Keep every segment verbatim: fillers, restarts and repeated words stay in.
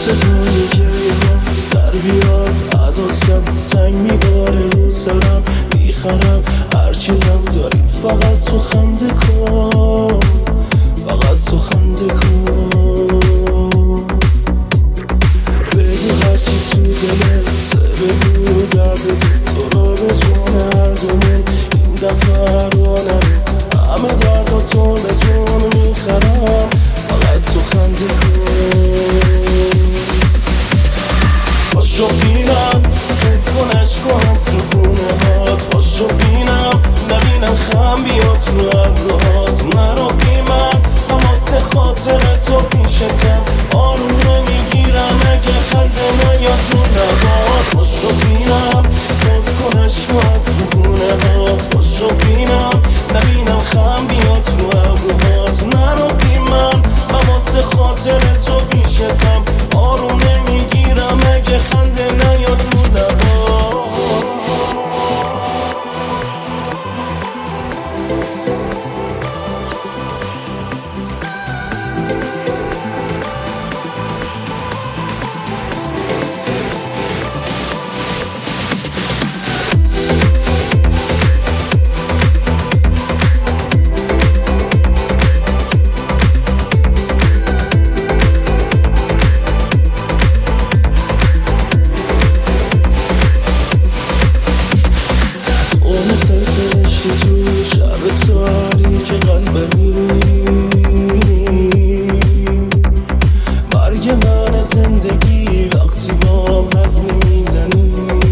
صدای گریه ها در بیار از آسم سنگ میباره رو سرم میخرم هرچی غم داری فقط تو خنده کن فقط تو خنده کن بگو هرچی تو دلت بگو درد تو رو به جون هر دومون این دفعه رو نریم همه دردا تو به جون میخرم فقط تو خنده کن باشو بینم کن عشقو از رو گونه هات باشو بینم نبینم خم بیاد رو ابروهات نرو بی من اما سه خاطر تو پیشتم آروم نمیگیرم اگه خنده نیاد رو نبات باشو بینم کن عشقو از رو گونه هات باشو بینم نبینم خم بیاد رو ابروهات نرو بی من اما سه خاطر تو پیشتم آروم نمیگیرم اگه خنده نیاد رو نبات تو شب تاریک قلبمی مرگ من زندگی وقتی با هم حرف نمیزنی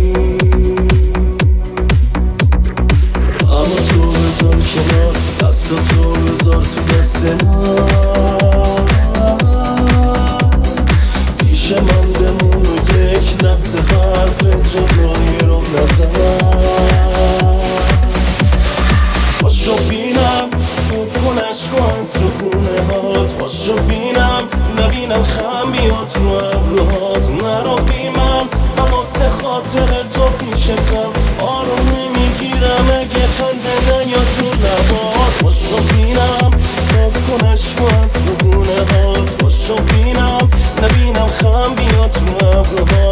اما تو بذار کنار دست تو بذار تو دست من پیش من بمون و یک لحظه حرف جدایی رو نزن باشو بینم کن عشقو از رو گونه هات باشو بینم نبینم خم بیاد رو ابروهات نرو بی من اما سه خاطر تو پیشتم آروم نمیگیرم اگه خنده نیاد رو لبات باشو بینم کن عشقو از رو گونه هات باشو بینم نبینم خم بیاد رو ابروهات